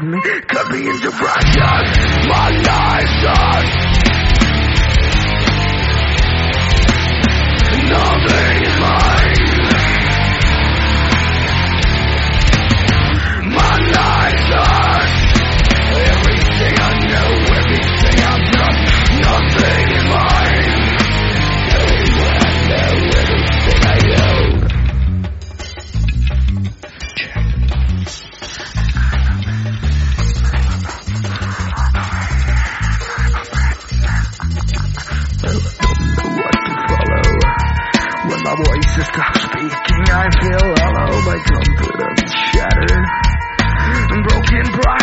inside me, cut me into fractures. My life's done. Nothing is mine. My life's done. Everything I know, everything I've done, nothing is mine. Everything I know, everything I own. My voice has stopped speaking, I feel hollow, my confidence shattered. Broken pride